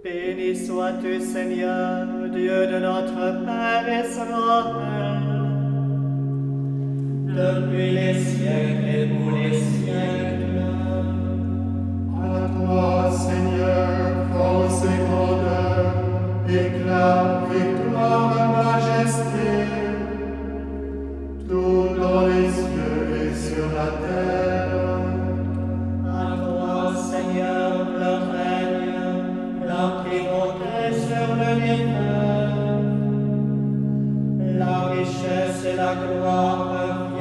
Béni sois-tu, Seigneur, Dieu de notre Père Israël, depuis les siècles et pour les siècles. À toi, Seigneur, force et grandeur, éclat, victoire et majesté, tout dans les cieux et sur la terre. À toi, Seigneur, le règne, la primauté sur l'univers, la richesse et la gloire